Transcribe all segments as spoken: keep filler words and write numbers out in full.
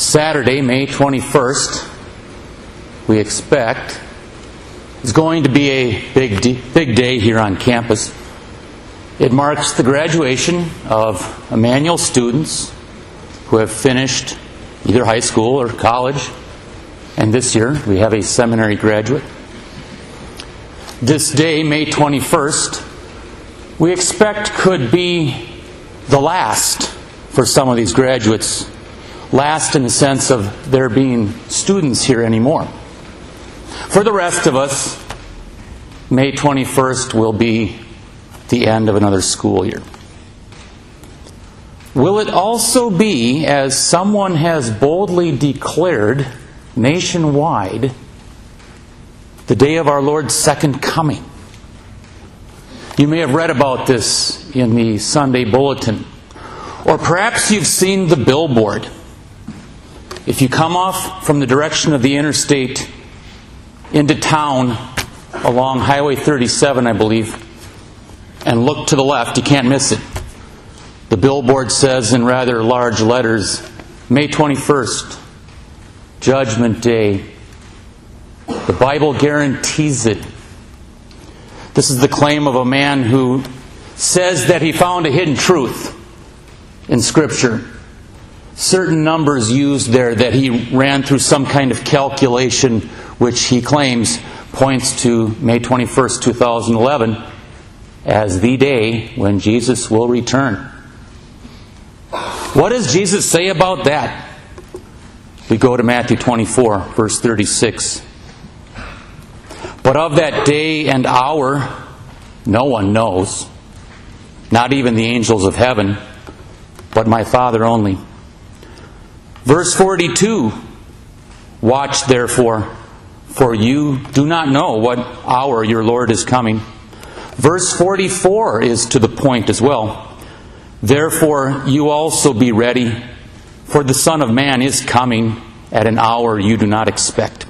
Saturday, May twenty-first, we expect, is going to be a big, big day here on campus. It marks the graduation of Emmanuel students who have finished either high school or college, and this year we have a seminary graduate. This day, May twenty-first, we expect could be the last for some of these graduates. Last in the sense of there being students here anymore. For the rest of us, May twenty-first will be the end of another school year. Will it also be, as someone has boldly declared nationwide, the day of our Lord's second coming? You may have read about this in the Sunday bulletin, or perhaps you've seen the billboard. If you come off from the direction of the interstate into town along Highway thirty-seven, I believe, and look to the left, you can't miss it. The billboard says in rather large letters, May twenty-first, Judgment Day. The Bible guarantees it. This is the claim of a man who says that he found a hidden truth in Scripture. Certain numbers used there that he ran through some kind of calculation which he claims points to May twenty-first, two thousand eleven as the day when Jesus will return. What does Jesus say about that? We go to Matthew twenty-four, verse thirty-six. But of that day and hour no one knows, not even the angels of heaven, but my Father only. Verse forty-two, watch therefore, for you do not know what hour your Lord is coming. Verse forty-four is to the point as well. Therefore you also be ready, for the Son of Man is coming at an hour you do not expect.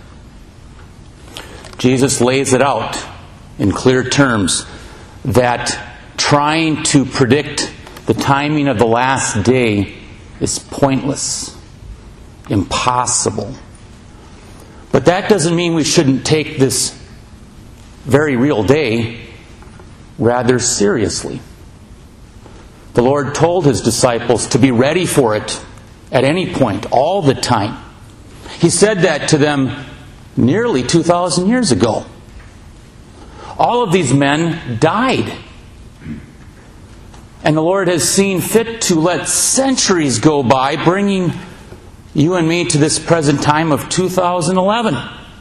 Jesus lays it out in clear terms that trying to predict the timing of the last day is pointless. Impossible. But that doesn't mean we shouldn't take this very real day rather seriously. The Lord told His disciples to be ready for it at any point, all the time. He said that to them nearly two thousand years ago. All of these men died. And the Lord has seen fit to let centuries go by, bringing you and me to this present time of two thousand eleven.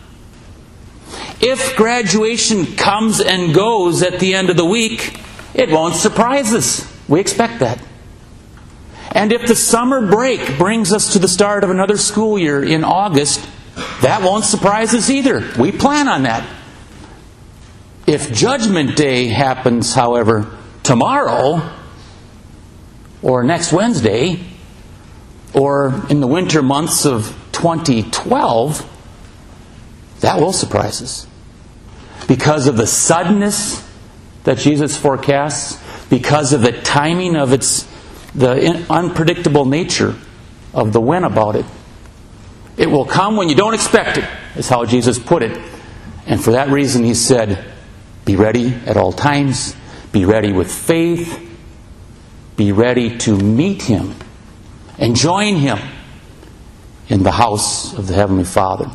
If graduation comes and goes at the end of the week, it won't surprise us. We expect that. And if the summer break brings us to the start of another school year in August, that won't surprise us either. We plan on that. If Judgment Day happens, however, tomorrow, or next Wednesday, or in the winter months of twenty twelve, that will surprise us. Because of the suddenness that Jesus forecasts, because of the timing of its, the unpredictable nature of the when about it. It will come when you don't expect it, is how Jesus put it. And for that reason He said, be ready at all times, be ready with faith, be ready to meet Him and join Him in the house of the Heavenly Father.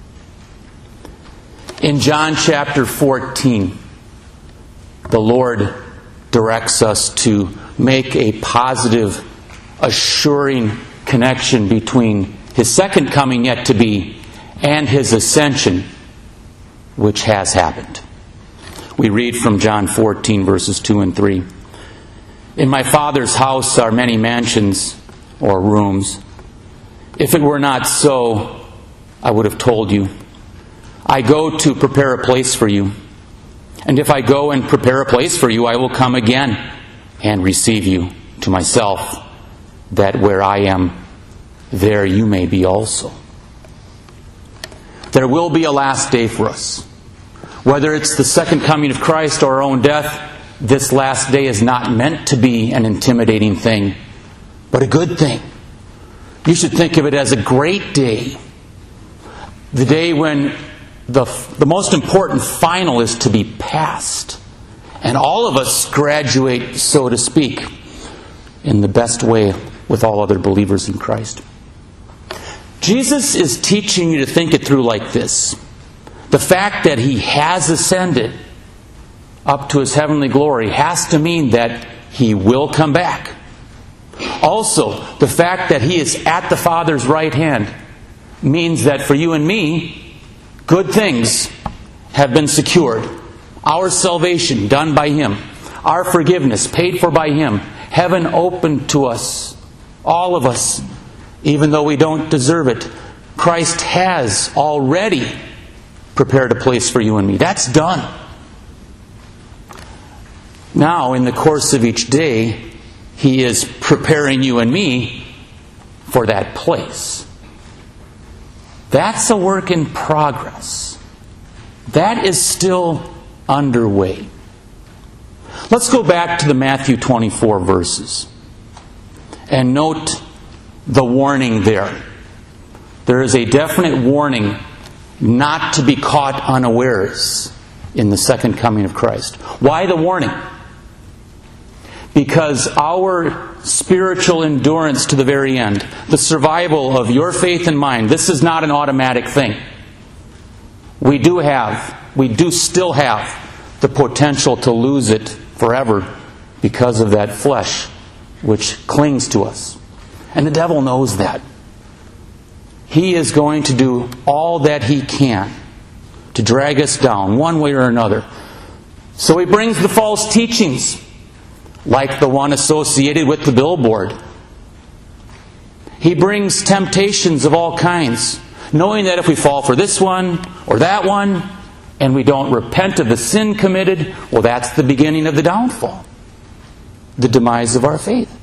In John chapter fourteen, the Lord directs us to make a positive, assuring connection between His second coming yet to be and His ascension, which has happened. We read from John fourteen, verses two and three. In my Father's house are many mansions, or rooms. If it were not so, I would have told you. I go to prepare a place for you. And if I go and prepare a place for you, I will come again and receive you to myself, that where I am, there you may be also. There will be a last day for us. Whether it's the second coming of Christ or our own death, this last day is not meant to be an intimidating thing, but a good thing. You should think of it as a great day. The day when the, the most important final is to be passed. And all of us graduate, so to speak, in the best way with all other believers in Christ. Jesus is teaching you to think it through like this. The fact that He has ascended up to His heavenly glory has to mean that He will come back. Also, the fact that He is at the Father's right hand means that for you and me, good things have been secured. Our salvation done by Him. Our forgiveness paid for by Him. Heaven opened to us. All of us. Even though we don't deserve it. Christ has already prepared a place for you and me. That's done. Now, in the course of each day, He is preparing you and me for that place. That's a work in progress. That is still underway. Let's go back to the Matthew twenty-four verses and note the warning there. There is a definite warning not to be caught unawares in the second coming of Christ. Why the warning? Because our spiritual endurance to the very end, the survival of your faith and mine, this is not an automatic thing. We do have, we do still have the potential to lose it forever because of that flesh which clings to us. And the devil knows that. He is going to do all that he can to drag us down one way or another. So he brings the false teachings, like the one associated with the billboard. He brings temptations of all kinds, knowing that if we fall for this one or that one, and we don't repent of the sin committed, well, that's the beginning of the downfall, the demise of our faith.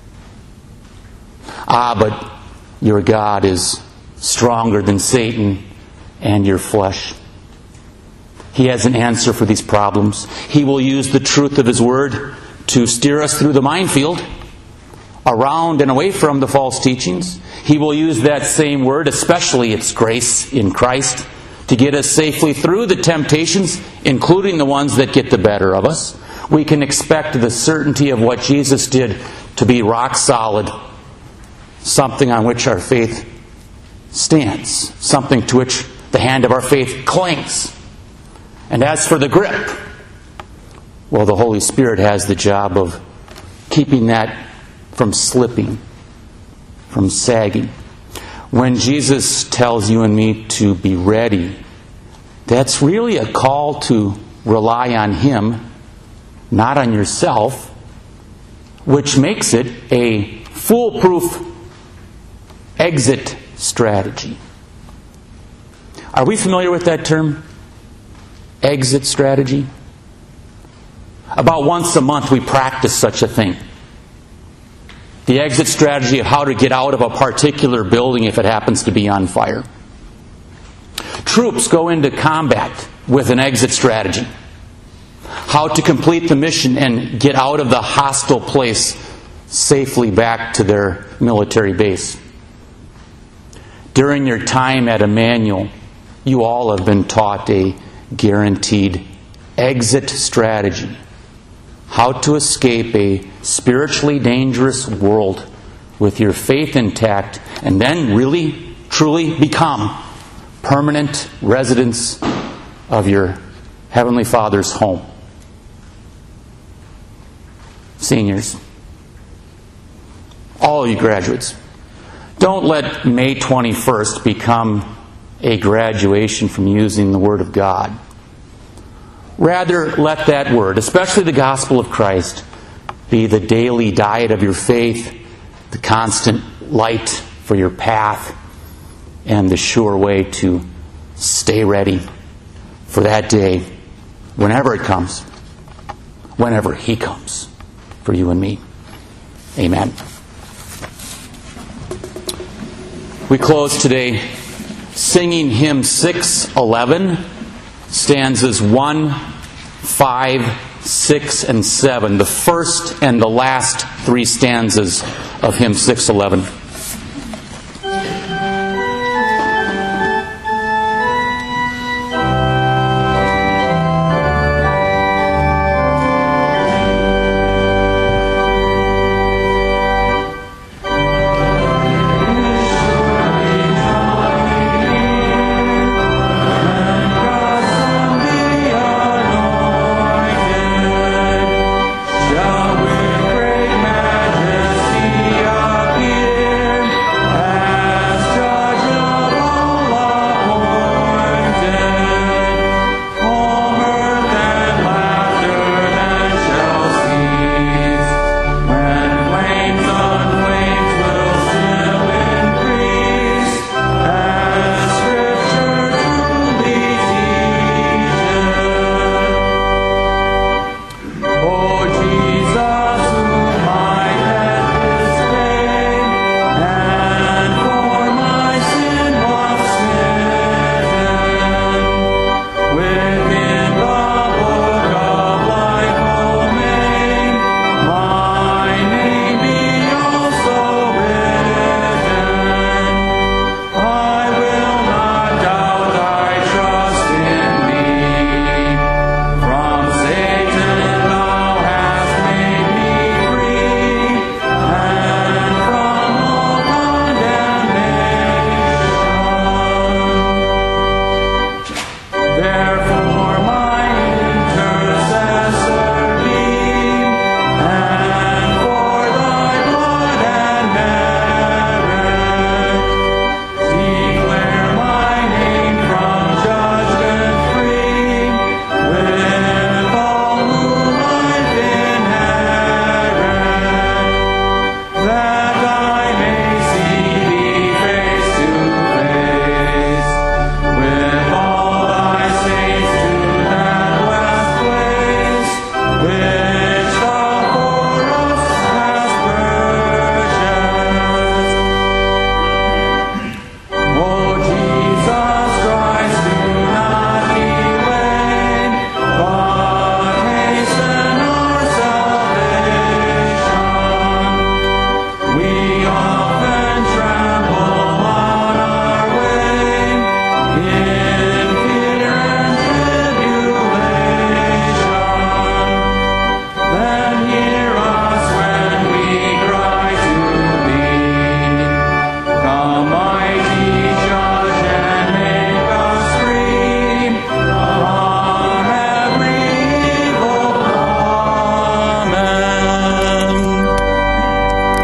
Ah, but your God is stronger than Satan and your flesh. He has an answer for these problems. He will use the truth of His Word to steer us through the minefield, around and away from the false teachings. He will use that same Word, especially its grace in Christ, to get us safely through the temptations, including the ones that get the better of us. We can expect the certainty of what Jesus did to be rock solid, something on which our faith stands, something to which the hand of our faith clings. And as for the grip, well, the Holy Spirit has the job of keeping that from slipping, from sagging. When Jesus tells you and me to be ready, that's really a call to rely on Him, not on yourself, which makes it a foolproof exit strategy. Are we familiar with that term? Exit strategy? About once a month we practice such a thing. The exit strategy of how to get out of a particular building if it happens to be on fire. Troops go into combat with an exit strategy. How to complete the mission and get out of the hostile place safely back to their military base. During your time at Emmanuel, you all have been taught a guaranteed exit strategy. How to escape a spiritually dangerous world with your faith intact and then really, truly become permanent residents of your Heavenly Father's home. Seniors, all of you graduates, don't let May twenty-first become a graduation from using the Word of God. Rather, let that Word, especially the gospel of Christ, be the daily diet of your faith, the constant light for your path, and the sure way to stay ready for that day, whenever it comes, whenever He comes, for you and me. Amen. We close today singing hymn six eleven, stanzas one, five, six, and seven, the first and the last three stanzas of hymn six eleven.